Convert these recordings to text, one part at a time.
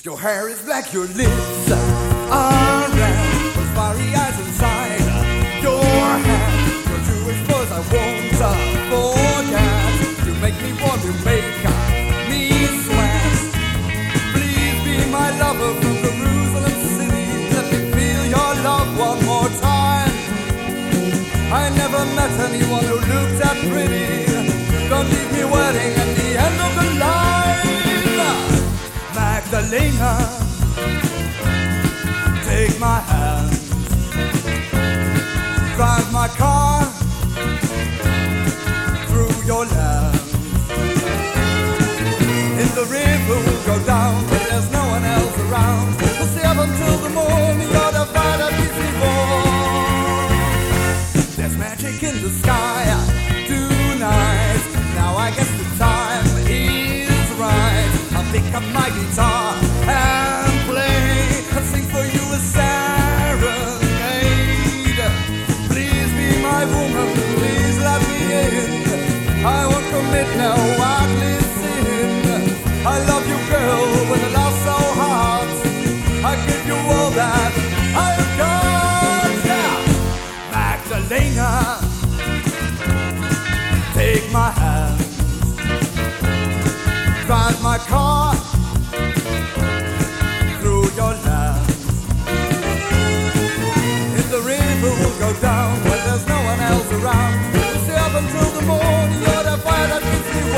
Your hair is black, your lips are red, those fiery eyes inside your head. Your Jewish voice I won't forget. You make me want to make me sweat. Please be my lover from Jerusalem city. Let me feel your love one more time. I never met anyone who looked that pretty. Don't leave me waiting at the end of the line. Magdalena, take my hand, drive my car through your land. In the river we'll go down, but there's no one else around. We'll stay up until the morning, you're the fight that keeps me warm. There's magic in the sky tonight. Now I guess the time is right. I'll pick up my guitar and play and sing for you a serenade. Please be my woman, please let me in. I won't commit no ugly sin. I love you, girl, with a love so hard. I give you all that I've got. Yeah. Magdalena, take my hand, drive my car through your land. In the river we'll go down when there's no one else around. We'll stay up until the morning, you're the fire that keeps me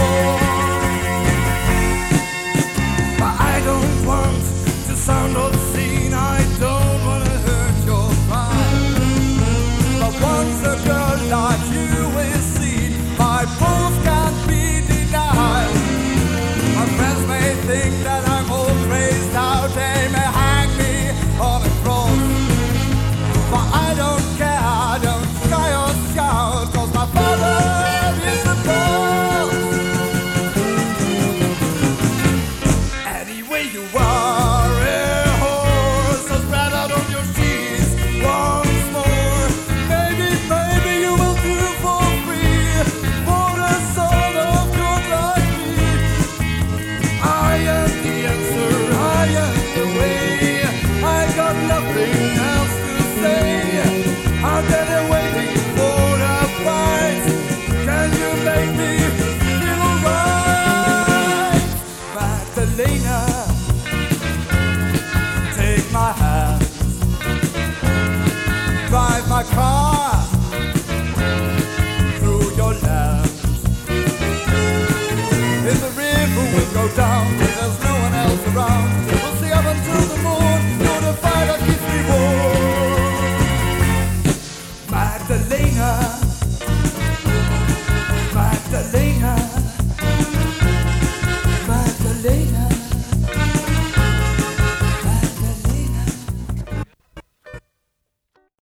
warm. But I don't want to sound obscene, I don't want to hurt your pride. But once a girl like you is seen, my proof can't be denied. My friends may think that I'm all crazed out, they may hang me on a cross. But I don't care, I don't cry or shout, cause my father is the boss. Anyway you are a horse, so spread out on your sheets once more. Maybe you will do for free for the soul of good like me. I am the answer, I am the way. I got nothing else to say. I'm there waiting for a fight. Can you make me feel alright? Magdalena, take my hand, drive my car through your land. In the river we'll go down.